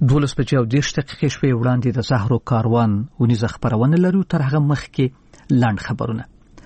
12:30 شپې وړاندې د زهرو کاروان ونیزه خبرونه لرو. تر هغه مخکې لاند خبرونه.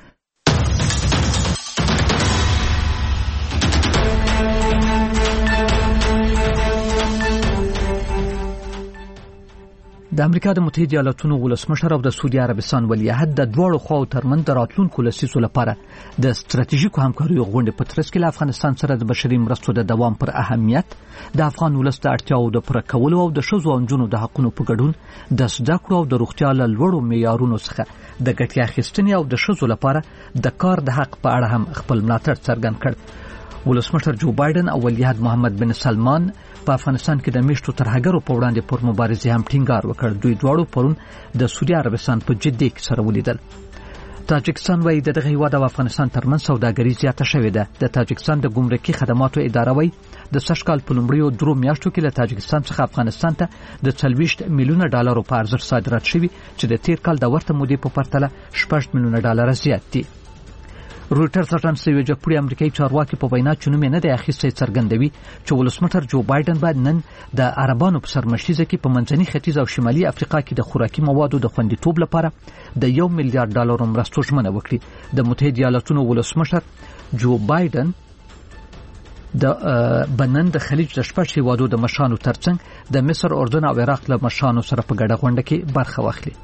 د امریکا د متحده ایالاتونو ولسمشر او د سعودي عربستان ولیعهد د دواړو خواو ترمنځ د راتلونکو لسیزو لپاره د ستراتیژیکو همکاریو غونډې په ترڅ کې له افغانستان سره د بشري مرستو د دوام پر اهمیت، د افغان ولس د اړتیاو د پوره کولو او د ښځو او نجونو د حقونو په ګډون د زده کړو او د روغتیا له لوړو معیارونو څخه د ګټې اخیستنې او د ښځو لپاره د کار د حق په اړه هم خپل ملاتړ څرګند کړ. ولسمشر جو بایدن او ولیعهد محمد بن سلمان په افغانستان کې د میشتو ترهګرو په وړاندې پر مبارزې هم ټینګار وکړ. دوی دواړو پرون د سعودي عربستان په جدې کې سره ولیدل. تاجکستان وايي د دغه هیواد او افغانستان ترمنځ سوداګري زیاته شوې ده. د تاجکستان د ګمرکي خدماتو اداره وايي د سږ کال په لومړیو 3 میاشتو کې له تاجکستان څخه افغانستان ته د 40 میلیونه ډالرو په ارزښت صادرات شوي چې د تیر کال د ورته مودې په پرتله 6 میلیونه ډالر زیات دي. رویټرز اژانس یو جګپوړي امریکایي چارواکي په وینا چې نوم نه دی اخیستی څرګندوي چې ولسمشر جو بایدن باید نن د عربانو په سرمشریزه کې په منځني ختیځ او شمالي افریقا کې د خوراکي موادو د خوندیتوب لپاره د 1 میلیارډ ډالرو مرستو ژمنه وکړي. د متحده ایالاتونو ولسمشر جو بایدن د بنن د خلیج د شپږ هیوادو د مشرانو ترڅنګ د مصر، اردن او عراق له مشرانو سره په ګډه غونډه کې برخه واخلي.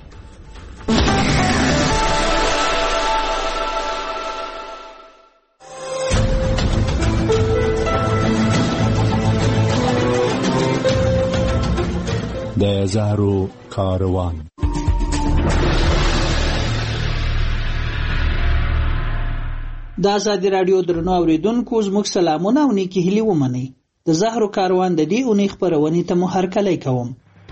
د زهرو کاروان. د آزادي رادیو درنو اوریدونکو زموږ سلامونه او نیکی هیلې ومنئ. د زهرو کاروان د دې اونۍ خبرونې ته مو هرکلی کوم.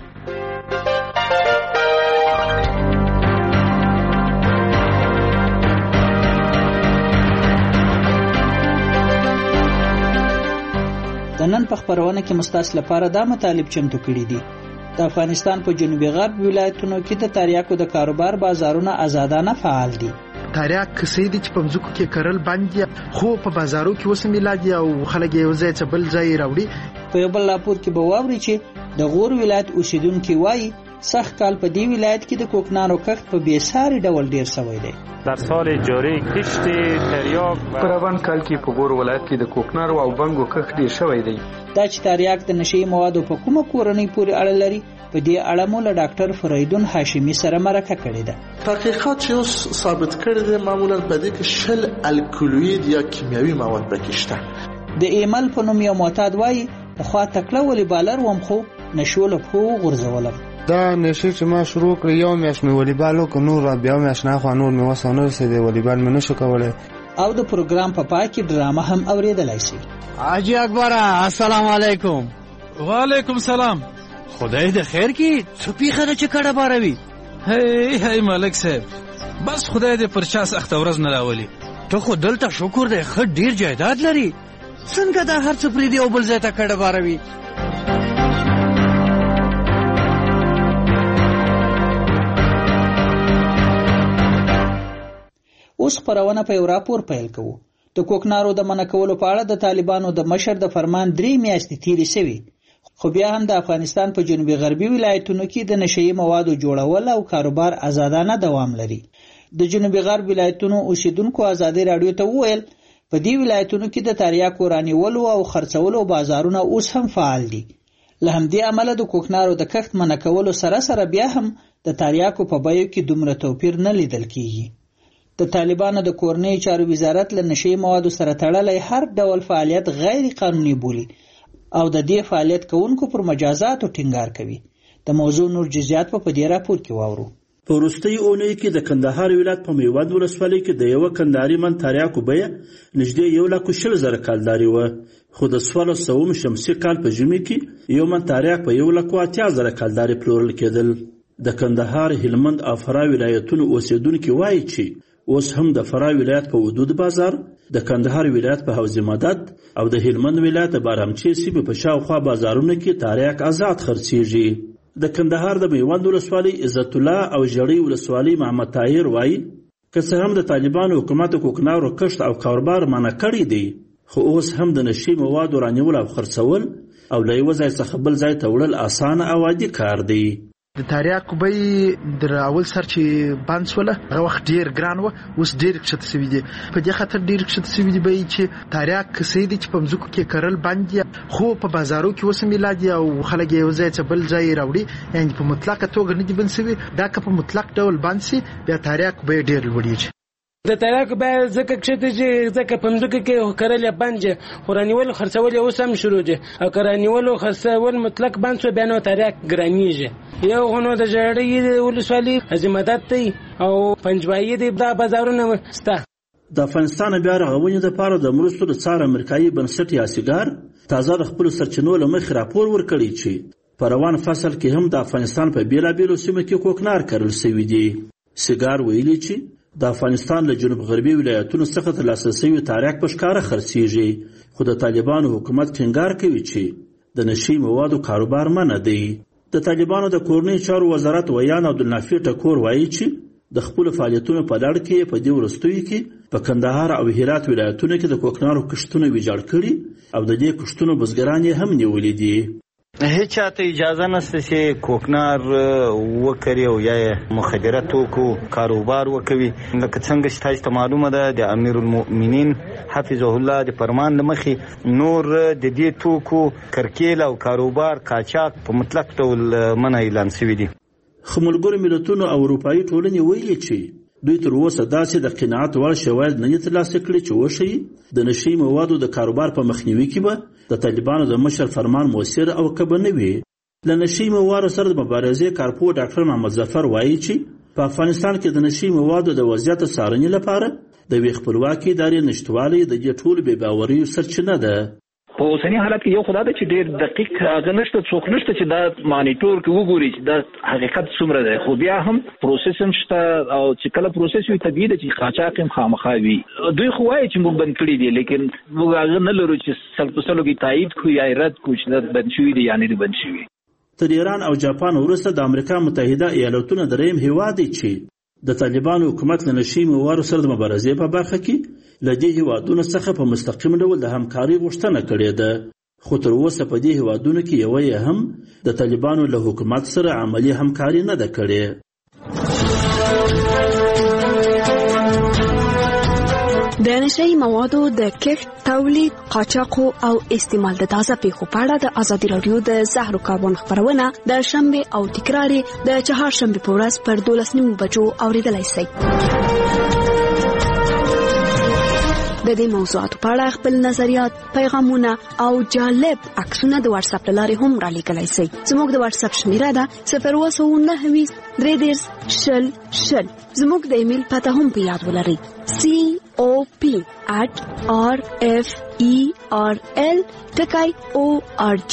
د نن په خبرونه کې مستاس لپاره دا مطالب چمتو کړي دي. د افغانستان په جنوبي غرب ولایتونو کې د تریاکو د کاروبار بازارونه آزادانه فعال دي. تریاک کسې دي چې په مځکو کې کرل باندې خو په بازارو کې اوس میلادي او خلک یې وځي چې بل ځای راوړي. په یو بل راپور کې به واوري چې د غور ولایت اوسیدونکو وایي سخت کال په دی ولایت کې د کوکنارو کښت په بیساري ډول ډیر شوی دی. در سال جاری کشت تریاک په روان کال کې په غور ولایت کې د کوکنارو او بنګو کښت ډیر شوی دی. دا چې تریاک د نشي موادو په کومه کورنۍ پورې اړه لري په دې اړه مو له ډاکټر فریدون هاشمی سره مرکه کړې ده. تحقیقات چې اوس ثابت کړي دي معمولا په دې کې شل الکولوید یا کیمیاوي مواد پکې شته. د ایمل په نوم یو معتاد وایي په خوا تکله والیبالر وم خو نشو له خو غورځولم. دا نشي چې ما شروع کړ یو میاشت مې والیبال وکړ، نور بیا میاشت نه خو نور مې وسونه رسېدې والیبال مې نشو کولای. او د پروګرام په پای کې ډرامه هم اوریدلای شي. حاجی اکبر السلام علیکم. وعلیکم سلام. خدای د خیر کی څه پیخه چې کړه باروي. هی ملک صاحب بس خدای دې پر چا سخت ورځ نه راولي. ته خو دلته شکر دې خ ډیر جایداد لري، څنګه دا هر څه پرې دی او بل ځای ته کړه باروي. اوس خبرونه په یو راپور پیل کوو. د کوکنارو د منع کولو په اړه د طالبانو د مشر د فرمان 3 میاشتې تیرې شوې، خو بیا هم د افغانستان په جنوبي غربي ولایتونو کې د نشئی موادو جوړول او کاروبار آزادانه دوام لري. د جنوبي غرب ولایتونو اوسیدونکو آزادي رادیو ته وویل په دې ولایتونو کې د تریاکو رانیولو او خرڅولو بازارونه اوس هم فعال دي. له همدې عمله د کوکنارو د کښت منع کولو سره بیا هم د تریاکو په بیو کې دومره توپیر نه لیدل کیږي. د طالبانو د کورنۍ چارو وزارت له نشئی موادو سره تړلې هر ډول فعالیت غیر قانوني بولي او د دې فعالیت کوونکو پر مجازاتو ټینګار کوي. د موضوع نور جزئیات په دې راپور کې واورو. په وروستۍ اونۍ کې د کندهار ولایت په میوند ولسوالۍ کې د یو کندهاري من تریاکو بیه نږدې 1,60,000 کالداري و، خو د 1600 شمسي کال په ژمي کې یو من تریاک په 1,80,000 کالداري پلورل کېدل. د کندهار، هلمند او فراه ولایتونو اوسیدونکو وایي چې اوس هم د فراه ولایت په حدود بازار، د کندهار ولایت په حوض مدد او د هلمند ولایت په بارامچی سیمې په شاوخوا بازارونو کې تریاک آزاد خرڅیږي. د کندهار د میوند ولسوالۍ عزت الله او ژړۍ ولسوالۍ محمد طاهر وایي که څه هم د طالبانو حکومت کوکنارو کښت او کاروبار منع کړی دی، خو اوس هم د نشي موادو رانیول او خرڅول او له یو ځای څخه بل ځای ته وړل اسانه او عادي کار دی. د تریاکو بیې د اول سر چې بند شوله هغه وخت ډېر ګران و، اوس ډېر کښته سوي دي. په دې خاطر ډېر کښته سوي دي بیې چې تریاک کسې دي چې په مځکو کې کرل بند دي، خو په بازارو کې اوس میلاد دي او خلک یې یو ځای څه بل ځای راوړي، یعنې په مطلقه توګه نه دي بند سوي. دا که په مطلق ډول بند سي بیا تریاکو بیې ډېر لوړېږي. د تریاکو بیه ځکه کښته چې ځکه په مځکو کې کرل یې بند دي، خو رانیول خرڅول یې اوس هم شروع دي، او که رانیول او خرڅول مطلق بند شو بیا نو تریاک ګرانېږي. یو خو نو د ژړۍ ولسوالۍ عظمت دی او پنجوایي دی، دا بازارونه شته. د افغانستان بیا رغونې دپاره د مرستو د څار امریکایي بنسټ یا سیګار تازه د خپلو سرچینو له مخې راپور ورکړی چې په روان فصل کې هم د افغانستان په بېلابېلو سیمو کې کوکنار کرل سوي دي. سیګار ویلي چې د افغانستان له جنوب غربي ولایتونو څخه ترلاسه سوي تریاک په ښکاره خرڅېږي، خو د طالبانو حکومت ټینګار کوي چې د نشي موادو کاروبار منع دی. د طالبانو د کورنۍ چارو وزارت ویان عبدالنافع ټکور وایي چې د خپلو فعالیتونو په لړ کې په دې وروستیو کې په کندهار او هرات ولایتونو کې د کوکنارو کښتونه ویجاړ کړي او د دې کښتونو بزګران یې هم نیولي دي. هیڅ چاته اجازه نشته چې کوکنار وکړي او یا مخدره توکو کاروبار وکوي. لکه څنګه چې تاسو ته معلومه ده د امیر المؤمنین حفظه الله د فرمان له مخې نور د دې توکو کرکیل او کاروبار قاچاق په مطلق ډول منع اعلان شوی دي. خو ملګرو ملتونو او اروپایي ټولنې ویلي چې دوی تر اوسه داسې د قناعت وړ شواهد نه دي ترلاسه کړي چې وښیي د نشي موادو د کاروبار په مخنیوي کې به د طالبانو د مشر فرمان مؤثر او که به نه وي. له نشي موادو سره د مبارزې کارپوه ډاکټر محمد ظفر وایي چې په افغانستان کې د نشي موادو د وضعیت څارنې لپاره د یوې خپلواکې ادارې نشتوالی د دې ټولو بې باوریو سرچینه ده. په اوسني حالت کې یو خدای ته چې ډېر دقیق هغه نشته، څوک نشته چې دا مانیټور کې وګوري چې دا حقیقت څومره دی. خو بیا هم پروسس هم شته او چې کله پروسس وي طبیعي ده چې قاچاق هم خامخا وي. دوی خو وایي چې موږ بند کړي دي، لیکن موږ هغه نه لرو چې سل په سلو کې تایید کړو یا رد کړو چې دا بند شوي دي یا نه دي بند شوي. تر ایران او جاپان وروسته د امریکا متحده ایالتونه دریم هیواد دی چې د طالبانو حکومت له نشي موادو سره د مبارزې په برخه کې له دې هیوادونو څخه په مستقیم ډول د همکارۍ غوښتنه کړې ده. خو تر اوسه په دې هیوادونو کې یوه یې هم د طالبانو له حکومت سره عملي همکاري نه ده کړې. د نشئی موادو د کښت، تولید، قاچاق او استعمال د تازه پیښو په اړه د ازادي راډیو د زهرو کاربن خبرونه د شنبه او تکرار د چهارشنبه په ورځ پر 12:09 بجو اوریدلای شئ. د دې موضوعاتو په اړه خپل نظریات، پیغامونه او جالب عکسونه د واتس اپ لارې هم را لیږلی شئ. زموږ د واتس اپ شمیره ده 029233000. زموږ د ایمیل پته هم په یاد ولرئ: cop@referl.org.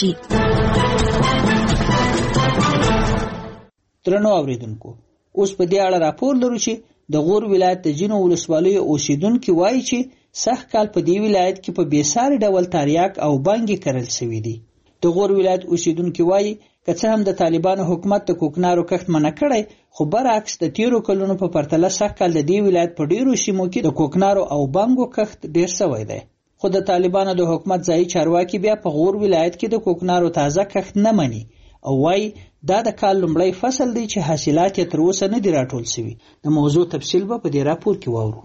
درنو اوریدونکو، اوس په دې اړه راپور لرو چې د غور ولایت د جنو ولسوالیو اوسیدونکو وایي چې سخت کال په دې ولایت کې په بیساري ډول تریاک او بانګي کرل شوی دي. د غور ولایت اوسیدونکو وایي که څه هم د طالبانو حکومت د کوکنارو کښت منع کړی، خو برعکس د تیرو کلونو په پرتله سخت کال د دې ولایت په ډیرو سیمو کې د کوکنارو او بانګو کښت ډیر شوی دی. خو د طالبانو د حکومت ځایي چارواکي بیا په غور ولایت کې د کوکنارو تازه کښت نه مني او وایي دا د کال لومړی فصل دی چې حاصلات یې تر اوسه نه دي راټول شوي. د موضوع تفصیل به په دې راپور کې واورو.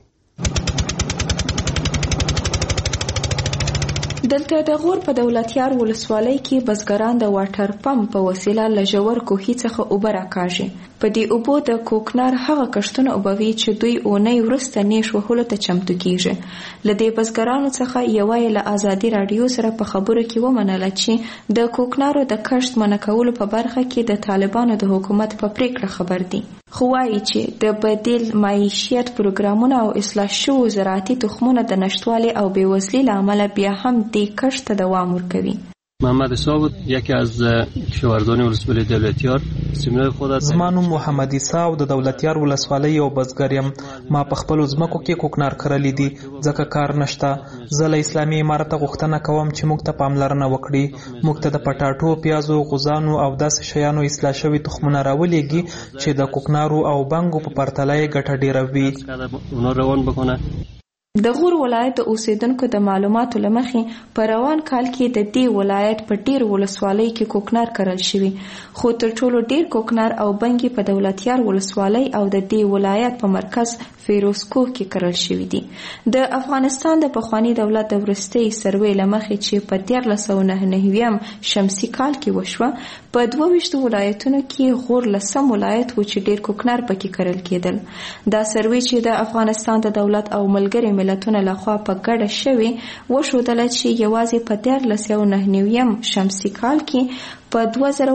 دلته د غور په دولتیار ولسوالۍ کې بزګران د واټر پمپ په وسیله له ژور کوهي څخه اوبه راکاږي. په دې اوبو د کوکنار هغه کښتونه اوبوي چې دوی اونۍ وروسته نیش وهلو ته چمتو کیږي. له دې بزګرانو څخه یوه یې له ازادي راډیو سره په خبرو کې ومنله چې د کوکنارو د کښت منع کولو په برخه کې د طالبانو د حکومت په پریکړه خبر دي. خو وایي چې د بدیل معیشت پروګرامونه او اصلاح شوو زراعتي تخمونه د نشتوالي او بېوزلۍ له امله بیا هم دې کښت ته دوام ورکوي. محمد عیسی بود، یکی از کشاورزان ولسوالی دولتیار. زما نوم محمد عیسی او د دولتیار ولسوالۍ یو بزګر یم. ما په خپلو ځمکو کې کوکنار کرلی دي ځکه کار نشته. زه له اسلامي امارته غوښتنه کوم چې موږ ته پاملرنه وکړي، موږ ته د پټاټو، پیازو، غوزانو او داسې شیانو اصلاح شوي تخمونه راولېږي چې د کوکنارو او بانګو په پرتله یې ګټه ډیره وي. د غور ولایت د اوسیدونکو د معلوماتو لمخې په روان کال کې د دې ولایت په ډیر ولسوالۍ کې کوکنار کرل شوی، خو تر ټولو ډیر کوکنار او بنګي په دولتیار ولسوالۍ او د دې ولایت په مرکز فیروزکوه کې کرل شوی دي. د افغانستان د پخوانی دولت د وروستي سروې لمخې چې په 1399 شمسي کال کې وشوه، په 22 ولایتونو کې غور لسم ولایت و چې ډیر کوکنار پکې کرل کېدل. دا سروې چې د افغانستان د دولت او ملګري ملتونو لخوا په ګډه شوی وښودله چې یوازې په 1399 شمسي کال کې په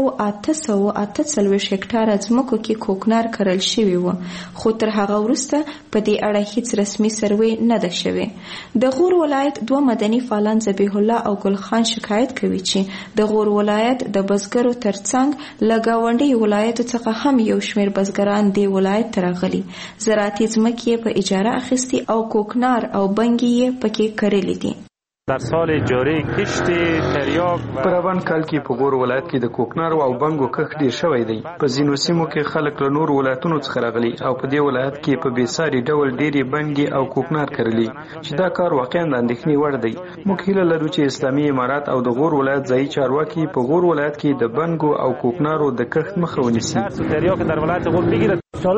2848 هکټاره ځمکو کې کوکنار کرل شوی و، خو تر هغه وروسته په دې اړه هیڅ رسمي سروې نه ده شوی. د غور ولایت 2 مدني فعالان ذبیح الله او ګل خان شکایت کوي چې د غور ولایت د بزګرو ترڅنګ له ګاونډي ولایتو څخه هم یو شمېر بزګران دې ولایت ته راغلي، زراعتي ځمکې په اجاره اخیستي او کوکنار او بنګي یې پکې کرلي دي. در سال جاری کشت تریاک په روان کال کې په غور ولایت کې د کوکنار او بنګو کښت ډیر شوی دی. په ځینو سیمو کې خلک له نور ولایتونو څخه راغلي او په دې ولایت کې په بېساري ډول ډېرې بنګي او کوکنار کرلي چې دا کار واقعا د اندېښنې وړ دی. موږ هیله لرو چې اسلامي امارات او د غور ولایت ځایي چارواکي په غور ولایت کې د بنګو او کوکنارو د کښت مخه ونیسي.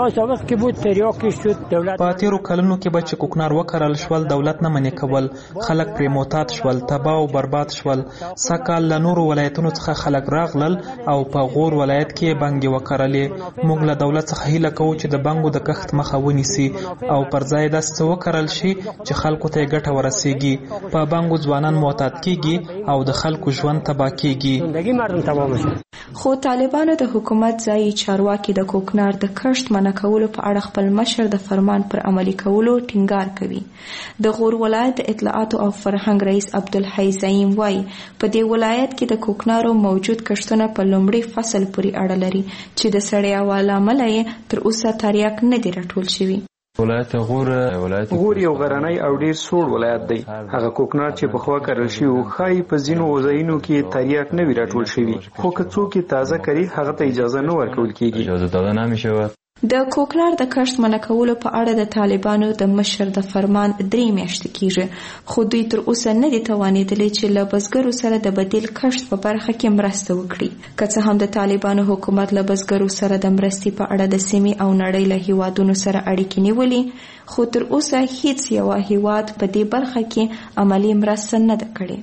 په تیرو کلونو کې به چې کوکنار وکرل شول، دولت نه منې کول، خلک پرې معتاد شول، تباه او برباد شول. سږکال له نورو ولایتونو څخه خلک راغلل او په غور ولایت کې بنګې وکرلې. موږ له دولت څخه هیله کوو چې د بنګو د کښت مخه ونیسي او پر ځای داسې څه وکرل شي چې خلکو ته یې ګټه ورسیږي. په بنګو ځوانان معتاد کیږي او د خلکو ژوند تباه کیږي. خو طالبانو د حکومت ځایي چارواکي د کوکنار د کښت منع کولو په اړه خپل مشر د فرمان پر عملي کولو ټینګار کوي. د غور ولایت د اطلاعاتو او فرهنګ رئیس عبدالحی زعیم وایي په دې ولایت کې د کوکنارو موجود کښتونه په لومړي فصل پورې اړه لري چې د سړې هوا له امله یې تر اوسه تریاک نه دی راټول شوی. غور یو غرنی او ډیر سوړ ولایت دی. هغه کوکنار چې پخوا کرل شوي ښایي په ځینو ځایونو کې تریاک نه وي راټول شوي، خو که څوک یې تازه کري هغه ته اجازه نه ورکول کیږي. د کوکنار د کښت منع کولو په اړه د طالبانو د مشر د فرمان 3 میاشتې کیږي، خو دوی تر اوسه نه دي توانېدلی چې له بزګرو سره د بدیل کښت په برخه کې مرسته وکړي. که څه هم د طالبانو حکومت له بزګرو سره د مرستې په اړه د سیمې او نړۍ له هیوادونو سره اړیکې نیولې، خو تر اوسه هیڅ یو هیواد په دې برخه کې عملی مرسته نه ده کړې.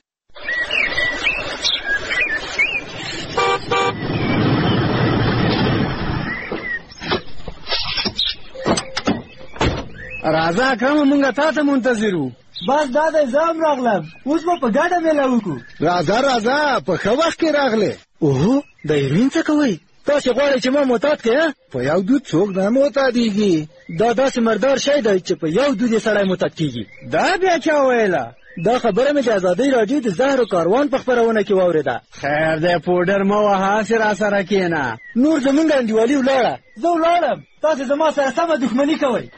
راځه کومه مونږه تاسو منتظرو. بس دا د ځام راغلم، اوس به په ګډه میله وکړو. راځه په ښه وخت کې راغله. اوه د ایرین څه کوئ؟ تاسو غواړئ چې ما معتاد کړئ؟ په یو دود څوک نه معتادېږي. دا داسې مردار شی دی چې په یو دود یې سړی معتاد کېږي. دا بیا چا ویله؟ دا خبره مې د ازادۍ راډیو د زهر و کاروان په خپرونه کې واورېده. خیر دی پوډر مه وهه، هسې راسره کښېنه. نور زمونږ انډیوالي ولاړه. زه ولاړم، تاسې زما سره سمه دښمني کوئ.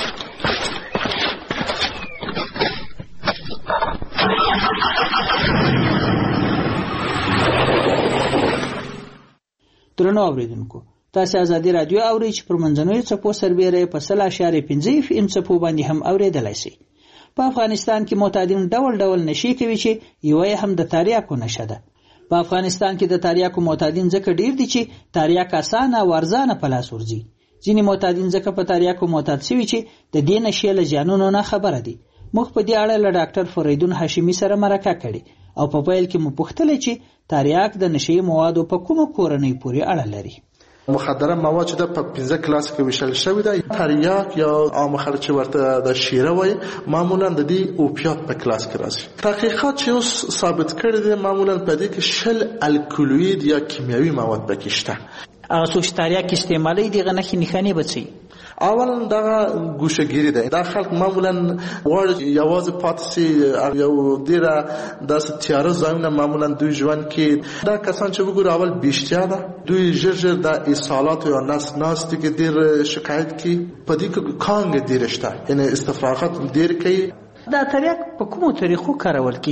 درنو اوریدونکو، تاسو ازادي رادیو اورئ چې پر منځنوي څپو سربېره په 0.5 FM څپو باندې هم اوریدلای شئ. په افغانستان کې معتادین ډول ډول نشي کوي چې یو هم د تریاکو نشه ده. په افغانستان کې د تریاکو معتادین ځکه ډیر دي چې تریاک اسانه او ارزانه په لاس ورځي. ځینې معتادین ځکه په تریاکو معتاد شوي چې د دې نشې له زیانونو نه خبره دي. موږ په دې اړه له ډاکټر فریدون هاشمي سره مرکه کړې او په پیل کې مو پوښتلې چې تریاک د نشې موادو په کومه کورنۍ پورې اړه لري. مخدره مواد چې په 15 کلاس کې ویشل شوی دی، تریاک یا عام خلک چې ورته د شیره وایي معمولا د دې اوپیات په کلاس کې راځي. تحقیقات چې اوس ثابت کړي دي معمولا په دې کې 60 الکولوید یا کیمیاوي مواد پکې شته. هغه څوک چې تریاک استعمالوي دغه نښې به څه؟ اولا دا ګوشهګیری ده. دا خلک معمولا غواړي یوازې پاتې سي یو ډیره داسې تیاره ځایونه معمولا دوی ژوند کې. دا کسان چې وګورو اول بیشتیا ده، دوی ژر د اصالات یا ناستې کې ډیر شکایت کوي. په دې کې کانګ ډیر شته، یعنی استفراغات ډیر کوي. دا تریاک په کومو طریقو کارول کیږي؟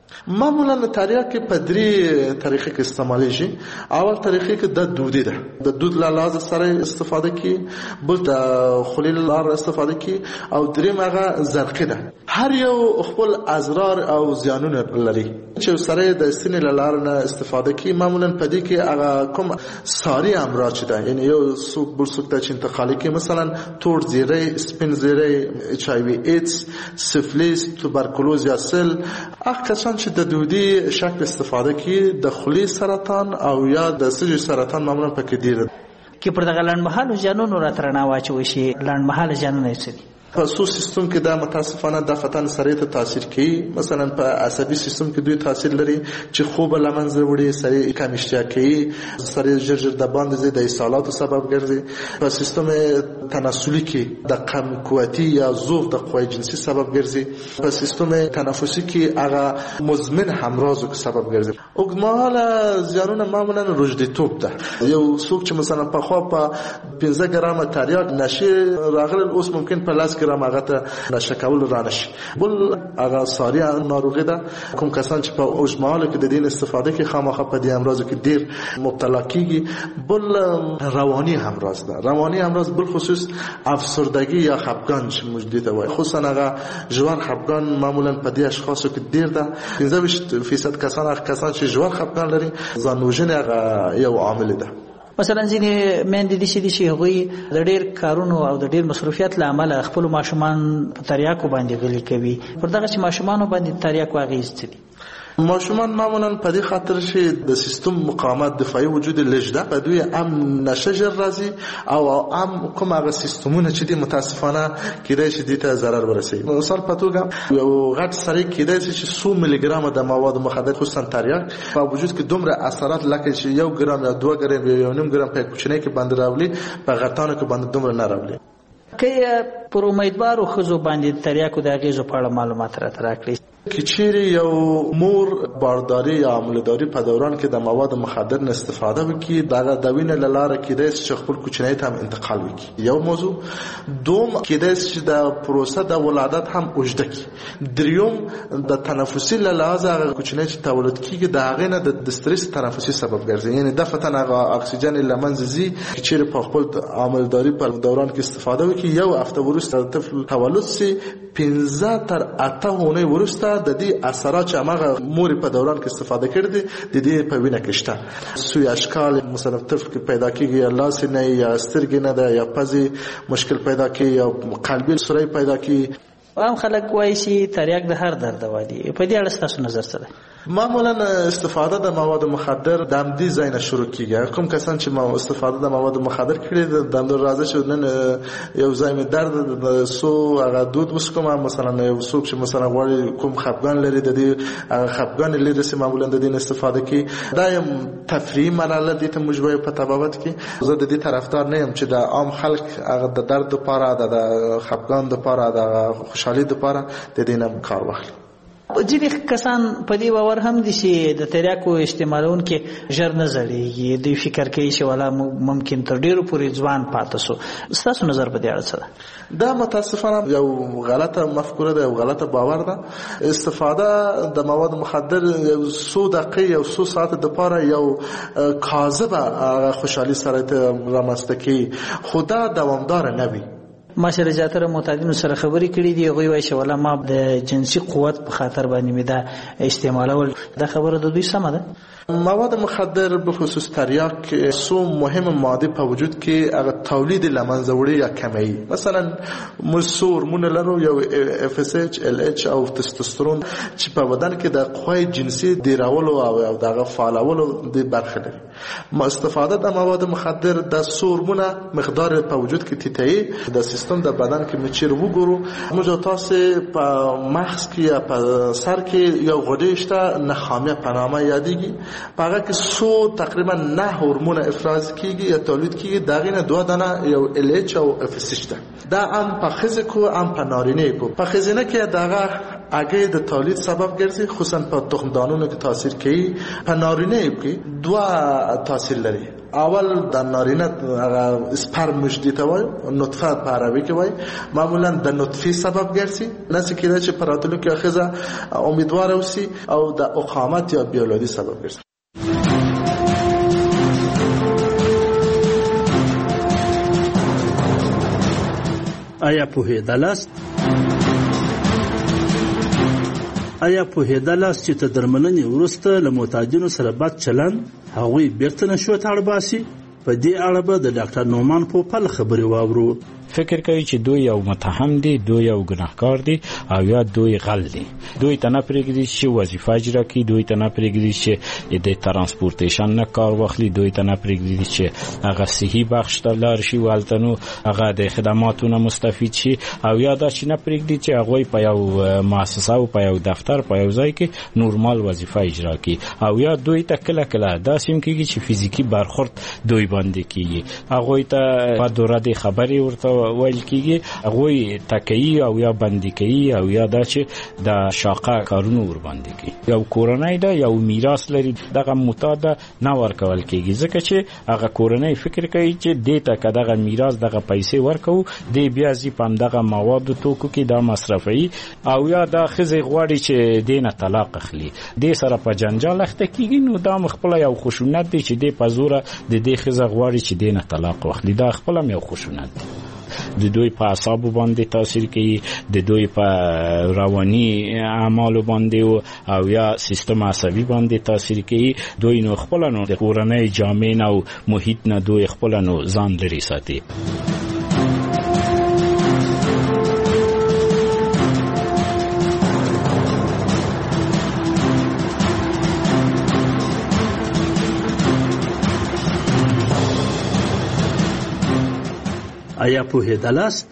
معمولا تریاک په درې طریقې کې استعمالیږي. اول طریقې کې د دودي ده، د دود له لحاظ سره استفاده کی، بل د خولې له لارې استفاده کی، او دریم هغه زرقي ده. هر یو خپل اضرار او زیانونه لري چې سره د سینې له لارې نه استفاده کی. معمولا په دې کې هغه کوم ساری امراض ده، یعنی یو څوک بل څوک ته چې انتقالي کې مثلا تور زیری، سپین زیری، ایچ آی وی ایدز، سفلیس، توبرکلوز یا سل. هغه کسان چې د دودي شکل استفاده کی د خولې سرطان او یا د سږي سرطان معمولا پکې ډیر کې پر دغه لنډمهاله ژوندونو راترنا واچوي شي. لنډمهاله ژوندونه څه دي؟ په سو سیستم کې دا متاسفانه د فتن سره ته تاثیر کوي. مثلا په عصبي سیستم کې دوی تاثیر لري چې خوب لمنځه وړي، سره کم اشتها کوي، سره ژر د باندې د اسهالاتو سبب ګرځي. په سیستم تناسلي کې د کم قوتي یا ضعف د قوی جنسي سبب ګرځي. په سیستم تنفسي کې هغه مزمن همراضو سبب ګرځي. اوږدمهاله زیانونه معمولا روږديتوب ده. یو څوک چې مثلا په خوا په 15 ګرامه تریاک نشي راغلی، اوس ممکن په لاس ګرام هغه ته نشه کول رانشي. بل هغه ساری ناروغي ده. کوم کسان چې په اوږدمهاله کې د دین استفاده کې خامخا په دې امراضو کې ډیر مبتلا کیږي. بل رواني امراض ده. رواني امراض بل خصوص افسردگی یا خفګان چې موجود ده وای، خصوصا هغه ژور خفګان معمولا په دې اشخاصو کې ډیر ده. 15% کسان چې ژور خفګان لري، ځانوژنه هغه یو عامل ده. مثلا ځینې میندې دي چې هغوی د ډېر کارونو او د ډېر مصروفیت له امله خپلو ماشومان په تریاکو باندې غلي کوي. پر دغه چې ماشومانو باندې تریاکو اغېز څه دي؟ ماشومان معمولا په دې خاطر چې د سیستم مقاومت دفاعي وجود لږ ده، په دوی هم نشه ژر راځي او هم کوم هغه سیستمونه چې دي متاسفانه کېدای شي دې ته ضرر ورسوي. مثال په توګه یو غټ سړی کېدای شي چې 100 ملي ګرام د مواد مخدر خصوصا تریاک په وجود کې دومره اثرات لکه چې 1 ګرام یا 2 ګرام یا 1.5 ګرام په کوچنۍ کې باندې راولي، په غټانو کې باندې دومره نه راولي. که پر امیدوارو ښځو باندې تریاکو د اغېزو په اړه معلومات راکړئ. که چیرې یو مور بارداری یا عملداری په دوران کې د مواد مخدر نه استفاده وکړي، دغه د وینې له لارې کېدای شي چې خپل کوچنی ته هم انتقال وکړي. یو موضوع. دوم، کېدای شي چې د پروسه د ولادت هم اوږده کړي. دریم، د تنفسي له لحاظه هغه کوچنی چې تولد کېږي د هغې نه د استرس تنفسي سبب ګرځي، یعنی دفعتاً هغه اکسیجن له منځه ځي. که چیرې په خپل عملداری په دوران کې استفاده وکړي، یو هفته وروسته د طفل تولد سي، 15 تر 8 اونۍ وروسته د دې اثرات چې هغه مور په دوران کې استفاده کړي د دې په وینه کې شته. سوی اشکال مثلا طفل کې پیدا کیږي، یا لاس نه یا سترګې نه ده، یا پزې مشکل پیدا کیږي، یا قلبي سوري پیدا کیږي. عام خلک وایي چې تریاک د هر درد دوا دی. په دې اړه ستاسو نظر څه دی؟ معمولا استفاده د مواد مخدر د همدې ځای نه شروع کیږي. کوم کسان چې استفاده د مواد مخدر کړي د اندر راځي چې نن یو ځای می درد د سو هغه دود وسکم، مثلا یو څوک چې مثلا غواړي کوم خفګان لري د دې خفګان لري چې معمولا د دې استفاده کوي. دا یم تفریحي مرحله دي ته مجبور په تبابت کې. زه د دې طرفدار نه یم چې د عام خلک هغه د درد لپاره د خفګان لپاره د خوشحالي لپاره د دې نه کار واخلي. ځینې کسان په دې باور هم دي چې د تریاکو استعمالونکي ژر نه زړېږي. دوی فکر کوي چې والا ممکن تر ډېرو پورې ځوان پاتې سو. ستاسو نظر په دې اړه څه ده؟ دا متاسفانه یو غلطه مفکوره ده، یو غلطه باور ده. استفاده د مواد مخدر یو 100 دقیقې یو 100 ساعت د پاره یو کاذبه خوشحالي سره رامنځته کوي، خو دا دوامدار نه وي. ما سره زیاتره معتادینو سره خبرې کړې دي، هغوی وایي چې والا ما د جنسي قوت په خاطر باندې مې دا استعمالول. دا خبره د دوی سمه ده؟ مواد مخدر بخصوص تریاک سو مهم ماده په وجود کې هغه تولید لمنځه وړي یا کموي. مثلا مسور مون لرو یو FSH LH او تستوسترون چې په بدن کې د قوی جنسي ډیرولو او دغه فعالولو د برخه لري. استفاده د مواد مخدر د سورمونه مقدار په وجود کې تیتای د سیستم د بدن کې مچیر وګورو. موږ تاسو په مغز کې یا په سر کې یو غدې شته نخامه پنامه یادېږي. پاګه کې سو تقریبا 9 هورمون افراز کیږي یا تولید کیږي. دغه نه 2 دانه یو LH او FSH ده. دا هم په خزه کو هم په نارینه کو. په خزینه کې دغه هګۍ د تولید سبب ګرځي، خصوصا په تخمدانونو کې تاثیر کوي. په نارینه کې دوه تاثیر لري. اول د نارینه سپرم مجدی ته وایي، نطفه په عربي کې وایي، معمولا د نطفه سبب ګرځي، نسی کېدای چې په راتلونکي کې ښځه امیدواره اوسي او د اقامت یا بیولادي سبب ګرځي. آیا پوهېدلاست چې تر درملنې وروسته له معتادینو سره بد چلند هغوی بیرته نشو ته اړ باسي؟ په دې اړه به د ډاکټر نومان پوپل خبرې واورو. فکر کوي چې دوی یو متهم دي، دوی یو ګناهکار دي او یا دوی غل دي. دوی ته نه پرېږدي چې وظیفه اجرا کړي، دوی ته نه پرېږدي چې د ترانسپورټیشن نه کار واخلي، دوی ته نه پرېږدي چې هغه صحي بخش ته لاړ شي، والته نو هغه د خدماتو نه مستفید شي، او یا دا چې نه پرېږدي چې هغوی په یو مؤسسه او په یو دفتر په یو ځای کې نورمال وظیفه اجرا کړي، او یا دوی ته کله کله داسې هم کېږي چې فزیکي برخورد دوی باندې کېږي. هغوی ته په دوره د خبرې ورته ویل کېږي، هغوی تکیي او یا بندي کوي او یا دا چې د شاقه کارونو ور باندې کوي. یو کورنۍ ده، یو میراث لري، دغه معتاد نه ورکول کېږي، ځکه چې هغه کورنۍ فکر کوي چې دې ته که دغه میراث دغه پیسې ورکوو دې بیا ځي په همدغه موادو توکو کې دا مصرفوي، او یا دا ښځې غواړي چې دې نه طلاق اخلي، دې سره په جنجال اخته کېږي. نو دا خپله یو خشونت دی چې دې په زوره د دې ښځه غواړي چې دې نه طلاق واخلي. دا خپله یو خشونت دی. د دوی په اعصابو باندې تاثیر کوي، د دوی په رواني اعمالو باندې او یا سیستم عصبي باندې تاثیر کوي. دوی نو خپل نو د کورنۍ جامع او محیط نه دوی خپل نو ځان لري ساتي. آیا پوهېدلاست؟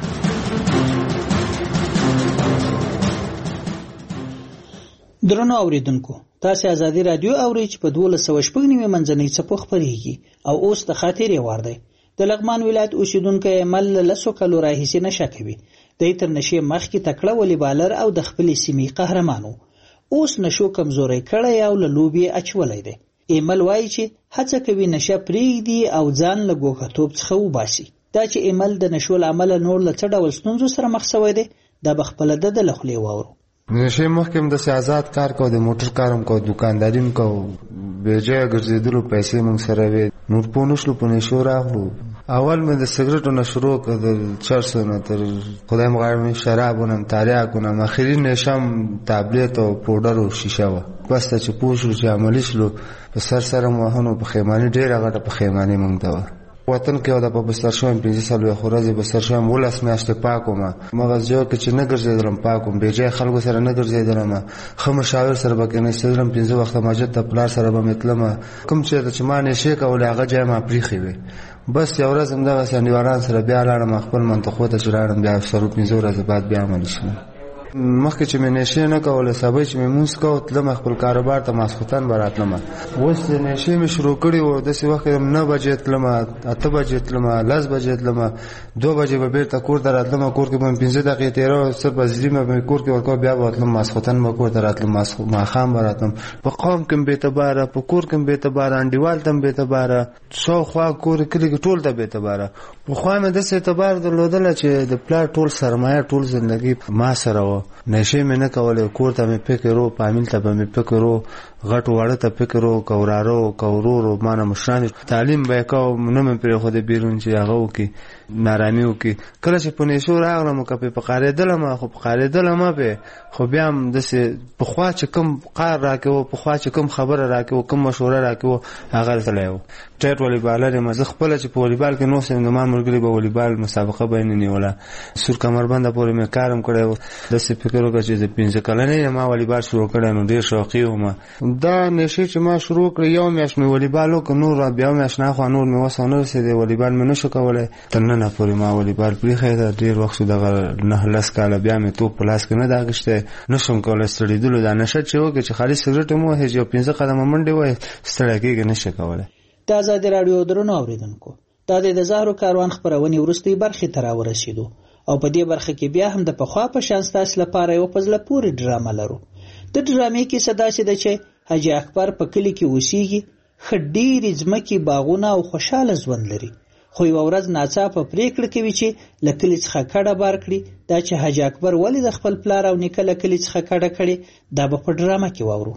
درنو اوریدونکو، تاسو ازادي رادیو اورئ چې په 1290 منځنۍ څپو خپرېږي او اوس د خاطرې وار دی. د لغمان ولایت اوسیدونکو مل لسو کلو راهیسې نشه کوي. د تر نشې مخکې تکړه والیبالر او د خپل سیمې قهرمانو. اوس نشو کمزوري کړی او له لوبي اچولای دی. ایمل وایي چې هڅه کوي نشه پرېږدي او ځان له ګوښتوب څخه وباسي. دا چې ایمل د نشو عمل نور له څه ډول ستونزو سره مخ شوی دی، دا بخپله د لخلې واورو. نشي مخکې د سیاست کار کو، د موټر کارم کو، دکانداریم کو، بیجه ګرځېدلو پیسې موږ سره وې، نور په نشلو په نشو راغلو. اول مې د سګریټو نه شروع کړ، د چرسو نه تر خدای مغاړم شرابونه تاریاکونه، اخري نشم تابلیت او پوډر او شیشه و. بس ته چې پوښو چې عملی شلو په سر سره مهونو په خیماني ډېره غټه په خیماني موږ دا وطن کې او د په بستر شوم 15 سال خو راځي بستر شوم ولس میاشته پاکوم مغز جو کې چې نه ګرځیدلم پاکوم بیجه خلکو سره نه ګرځیدلم خو مشاور سره به کې نه استدلم 15 وخت مسجد ته پلار سره به متلم کوم چې د چمانه شي کول هغه ځای ما پریخي وي بس یو ورځ هم دا سنیواران سره بیا لاړم خپل منطقه ته چلاړم بیا سره 15 ورځې بعد بیا عمل شوم مخکې چې مې نشي نه کوله سبا چې مې مونږ کو تلم خپل کاروبار ته ماسختن براتلم اوس نشي مې شروع کړی و د څه وخت 9 بجې تلم 8 بجې تلم 10 بجې تلم 2 بجې به بیرته کور ته راتلم کور کې مې 15 دقیقې تیرو سر بزري مې کور کې ورکو بیا وتلم ماسختن مې کور ته راتلم ما خام براتلم په قوم کې به اعتبار په کور کې به اعتبار انډیوال تم به اعتبار شو خوا کور کې ټول ته به اعتبار په خوا مې د څه اعتبار درلودل چې د پلا ټول سرمایه ټول ژوندۍ ما سره نشه مې نه کوله کور ته مې فکرو پامل ته مې فکرو غټ وړه ته فکرو کورارو کورورو مانه مشران تعلیم به کو نه مې پر خو دې بیرون چې هغه وکي نارامي وکي کله چې په نشو راغلم کپه په قاره دلم خو په قاره دلم به خو بیا هم د څه په خوا چې کوم قار راکو په خوا چې کوم خبره راکو کوم مشوره راکو هغه تلایو ټیټ والیبال مزه خپل چې په والیبال کې نو سم د مان مرګري به والیبال مسابقه بین نیوله سور کمربند پورې مې کارم کړو د څه فکر وکړ چې د 15 کلنې ما والیبال شروع کړم نو ډیر شوقي وم دا نشي چې ما شروع کړ یو میاش مې والیبال وک نور بیا میاش نه خو نور مې وسونه رسیدې والیبال مې نشو کولای تنه پورې ما والیبال پرې خیره ډیر وخت دغه نه لاس کاله بیا مې تو پلاس کې نه داغشته نشم کولای ستړي دلو دا نشه چې وکړي چې خالي سګریټ مو هیڅ یو 15 قدمه منډه وای ستړي کېږي نشه کولای د آزادي رادیو درنو اوریدونکو دا د زهرو کاروان خبرونه ورستي برخه تر ورسېدو او په دې برخه کې بیا هم د پخوا په شان ستاسو لپاره یو په زړه پورې ډرامه لرو. د ډرامې کیسه داسې ده چې حاجي اکبر په کلي کې اوسېږي، ښه ډېرې ځمکې، باغونه او خوشحاله ژوند لري. خو یوه ورځ ناڅاپه پرېکړه کوي چې له کلي څخه کډه بار کړي. دا چې حاجي اکبر ولې د خپل پلار او نیکه له کلي څخه کډه کړې، دا به په ډرامه کې واورو.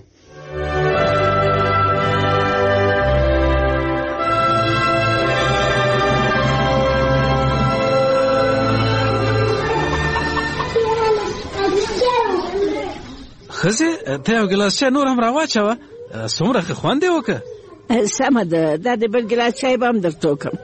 ښځې ته یو ګیلاس چای نور هم راواچوه، څومره ښه خوند یې وکړه. سمه ده، دا د بل ګیلاس چای به هم درته وکړم.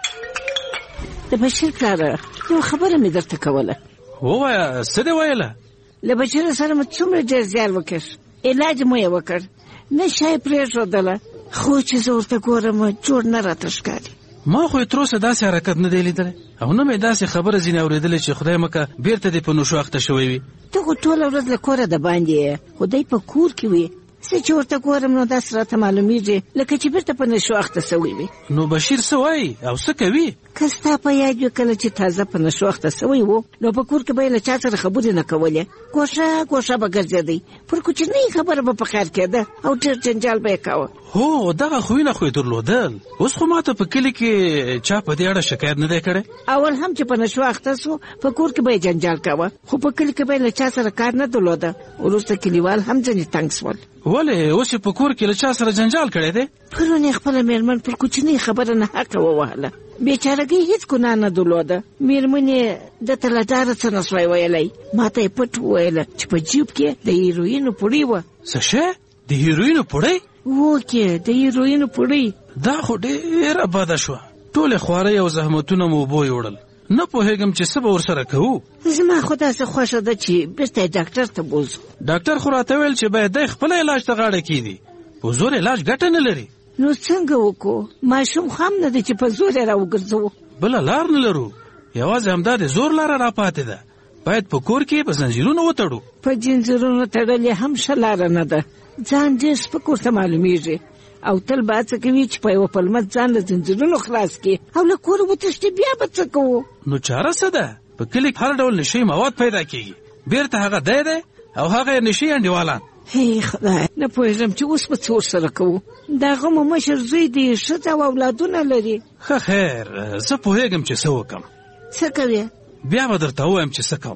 د بشیر پلاره یو خبره مې درته کوله. ووایه، څه دې ویله؟ له بشیر سره مې څومره ډېر زیار وکړ، علاج مو یې وکړ، نه شی پرېښودله، خو چې زه ورته ګورم جوړ نه راته ښکاري. ما خو یې تر اوسه داسې حرکت نه دی لیدلی، او نه مې داسې خبره ځینې اورېدلې چې خدای مکه بېرته دې په نشو اخته شوی وي. ته خو ټوله ورځ له کوره د باندې یې، خو دی په کور کې وي. زه چې ورته ګورم نو داسې راته معلومېږي لکه چې بېرته په نشو اخته سوی وي. نو بشیر څه وایي او څه کوي؟ که ستا په یاد وي کله چې تازه په نشو اخته سوی و، نو په کور کې به یې له چا سره خبرې نه کولې، ګوښه ګوښه به ګرځېدی، پر کوچنۍ خبره به په خیر کېده او ډېر جنجال به یې کاوه. هو دغه خویونه خو یې درلودل. اوس خو ماته په کلي کې چا په دې اړه شکایت نه دی کړی. اول هم چې په نشو اخته سو په کور کې به یې جنجال کاوه، خو په کلي کې به یې له چا سره کار نه درلوده. وروسته کلیوال هم ځینې تنګ سول. ولې اوس یې په کور کې له چا سره جنجال کړی دی؟ پرون یې خپله مېرمن پر کوچنۍ خبره نه حقه ووهله. بیچارګۍ هېڅ ګناه نه درلوده. مېرمن یې دته له ډاره څه نه سوی ویلی. ما ته یې پټ وویله چې په جیب کې د هیروینو پوړۍ وه. څه شی؟ د هیروینو پوړۍ؟ وکې د هیروینو پوړۍ. دا خو ډېره بده شوه. ټولې خوارۍ او زحمتونه مو اوبو یوړل. نه پوهېږم چې څه به ورسره کوو. زما خو داسې خوښه ده چې بېرته یې ډاکټر ته بوځو. ډاکټر خو راته ویل چې باید دی خپله علاج ته غاړه کېږدي، په زور علاج ګټه نه لري. نو څنګه وکړو؟ ماشوم خو هم نه دی چې په زور یې راوګرځوو. بله لار نه لرو، یوازې همدا د زور لاره راپاتې ده. باید په کور کې په زنځیرونو وتړو. په زنځیرونو تړل یې هم ښه لاره نه ده. ځان ډېر سپک ورته معلومېږي او تل به هڅه کوي چې په یوه پلمه ځان له زنځیرونو خلاص کړي او له کوره وتښتي. بیا به څه کوو؟ نو چاره څه ده؟ په کلي هر ډول نشي مواد پیدا کېږي، بیرته هغه دی او هغه یې نشي انډیوالان. هی خدای، نه پوهېږم چې اوس به څه ورسره کوو. د هغه مو مشر زوی دی، ښځه او اولادونه لري. ښه خیر، زه پوهېږم چې څه وکړم. څه کوې؟ بیا به درته ووایم چې څه کوم.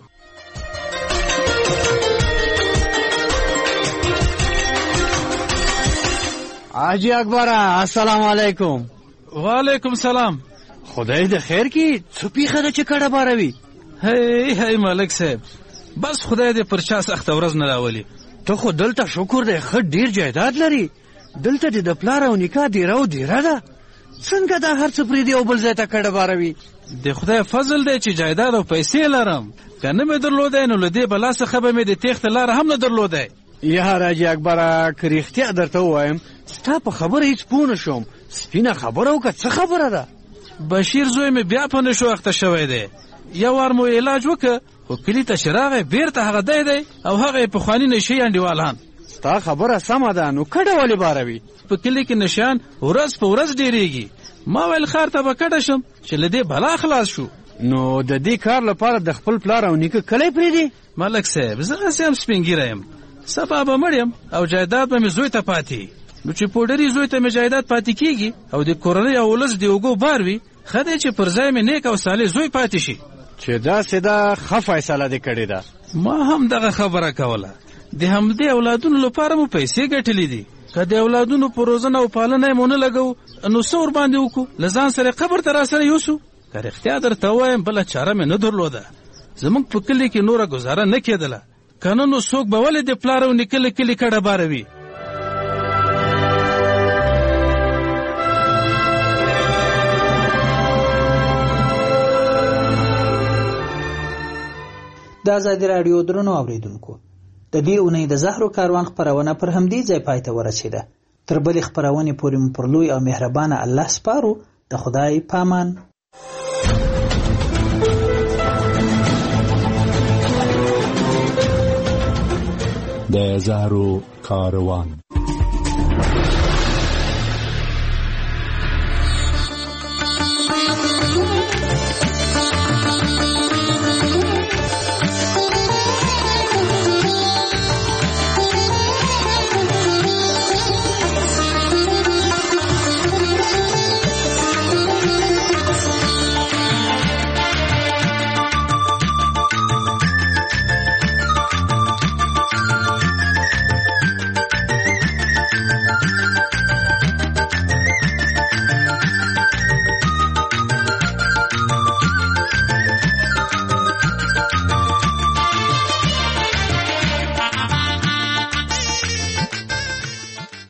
حاجی اکبره، السلام علیکم. وعلیکم سلام. خدای د خیر کې څه پیښه ده چې کډه باروي؟ هی ملک صاحب، بس خدای دې پر چا سخته ورځ نه راولي. ته خو دلته شکر دی ښه ډېر جایداد لري. دلته دې د پلار او نیکه دیره او دیره ده. څنګه دا هر څه پرېږدي او بل ځای ته کډه باروي؟ د خدای فضل دی چې جایداد او پیسې لرم. که نه مې درلودی نو له دې بلا څخه به مې د تېښتې لاره هم نه درلودی. یا حاجي اکبره، که رښتیا درته ووایم ستا په خبره هېڅ پوه نه شوم. سپینه خبره وکړه، څه خبره ده؟ بشیر زوی مې بیا په نشو اخته شوی دی. یو وار مو علاج وکړه، خو کلي ته چې راغی بیرته هغه دی او هغه یې پخواني نشي انډیوالان. ستا خبره سمه ده، نو کډه ولې باروي؟ په کلي کې نشیان ورځ په ورځ ډېرېږي. ما ویل ښار ته به کډه شم چې له دې بلا خلاص شو. نو د دې کار لپاره د خپل پلار او نیکه کلی پرېږدي؟ ملک صاحب، زه هسې هم سپین ږیری یم، سبا به مړ یم او جایداد به مې زوی ته پاتې. نو چې پوډري زوی ته مې جایداد پاتې کېږي او د کورنۍ او ولس د اوږو بار وي، ښه دی چې پر ځای مې نیک او صالح زوی پاتې شي. چې داسې ده، ښه فیصله دې کړې ده. ما هم دغه خبره کوله. د همدې اولادونو لپاره مو پیسې ګټلې دي. که د اولادونو په روزنه او پالنه یې مو نه لګو، نو څه ورباندې وکړو؟ له ځان سره قبر ته راسره یوسو. که رښتیا درته ووایم بله چاره مې نه درلوده. زموږ په کلي کې نوره ګزاره نه کېدله. که نه نو څوک به ولې د پلار او نیکه له کلي کډه باروي؟ د ازادي راډیو درنو اوریدونکو، د دې اونۍ د زهرو کاروان خپرونه پر همدې ځای پای ته ورسېده. تر بلې خپرونې پورې مو پر لوی او مهربانه الله سپارو. د خدای پامان. د زهرو کاروان.